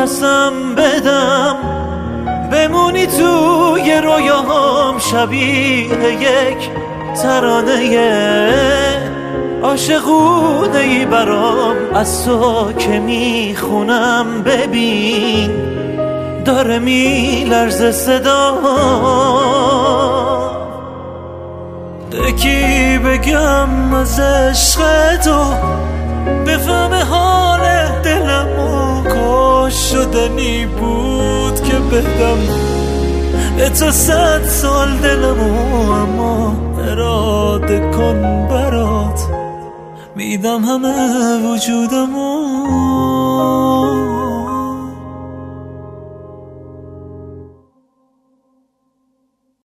قسم بدم بمونی توی رویاهام شبیه یک ترانه عاشقونه ای برام از تو که میخونم. ببین داره میلرزه صدا، یکی بگم از عشق تو بفهم حال دلمو. کاش شدنی بود که بدم به تو 100 سال دلمو، اما اراده کن برات میدم همه وجودمو.